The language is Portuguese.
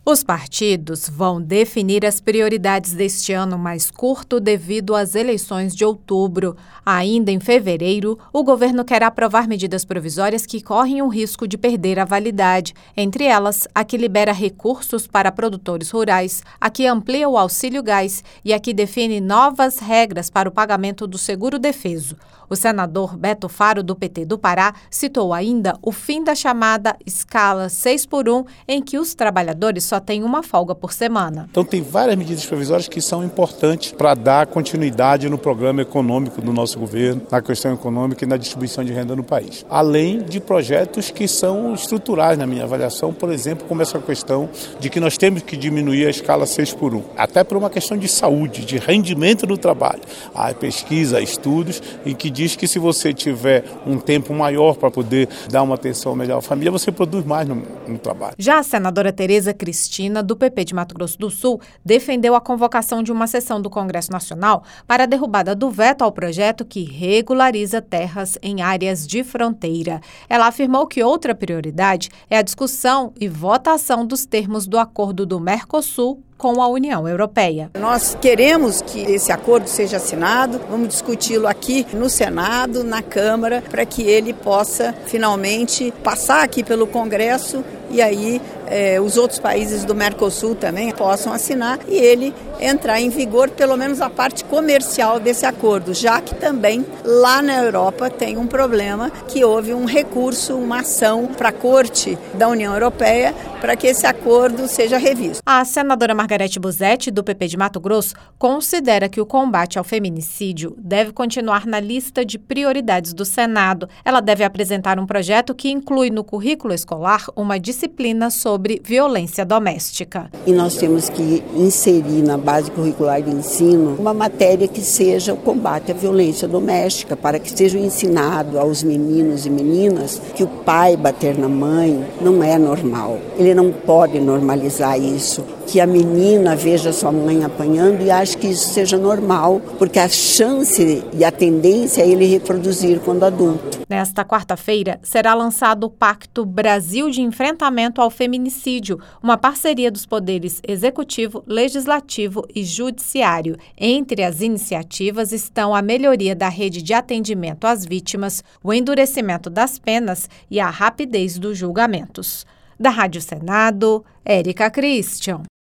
Os partidos vão definir as prioridades deste ano mais curto devido às eleições de outubro. Ainda em fevereiro, o governo quer aprovar medidas provisórias que correm o risco de perder a validade. Entre elas, a que libera recursos para produtores rurais, a que amplia o auxílio gás e a que define novas regras para o pagamento do seguro-defeso. O senador Beto Faro, do PT do Pará, citou ainda o fim da chamada escala 6x1, em que os trabalhadores só têm uma folga por semana. Então tem várias medidas provisórias que são importantes para dar continuidade no programa econômico do nosso governo, na questão econômica e na distribuição de renda no país. Além de projetos que são estruturais na minha avaliação, por exemplo, como essa questão de que nós temos que diminuir a escala 6x1, até por uma questão de saúde, de rendimento no trabalho. Há pesquisa, há estudos em que diz que se você tiver um tempo maior para poder dar uma atenção melhor à família, você produz mais no trabalho. Já a senadora Tereza Cristina, do PP de Mato Grosso do Sul, defendeu a convocação de uma sessão do Congresso Nacional para a derrubada do veto ao projeto que regulariza terras em áreas de fronteira. Ela afirmou que outra prioridade é a discussão e votação dos termos do acordo do Mercosul com a União Europeia. Nós queremos que esse acordo seja assinado, vamos discuti-lo aqui no Senado, na Câmara, para que ele possa finalmente passar aqui pelo Congresso e aí os outros países do Mercosul também possam assinar e ele entrar em vigor, pelo menos a parte comercial desse acordo, já que também lá na Europa tem um problema que houve um recurso, uma ação para a Corte da União Europeia para que esse acordo seja revisto. A senadora Margarete Busetti, do PP de Mato Grosso, considera que o combate ao feminicídio deve continuar na lista de prioridades do Senado. Ela deve apresentar um projeto que inclui no currículo escolar uma disciplina sobre violência doméstica. E nós temos que inserir na base curricular de ensino uma matéria que seja o combate à violência doméstica, para que seja ensinado aos meninos e meninas que o pai bater na mãe não é normal. Ele não pode normalizar isso, que a menina veja sua mãe apanhando e ache que isso seja normal, porque a chance e a tendência é ele reproduzir quando adulto. Nesta quarta-feira, será lançado o Pacto Brasil de Enfrentamento ao Feminicídio, uma parceria dos poderes executivo, legislativo e judiciário. Entre as iniciativas estão a melhoria da rede de atendimento às vítimas, o endurecimento das penas e a rapidez dos julgamentos. Da Rádio Senado, Érica Christian.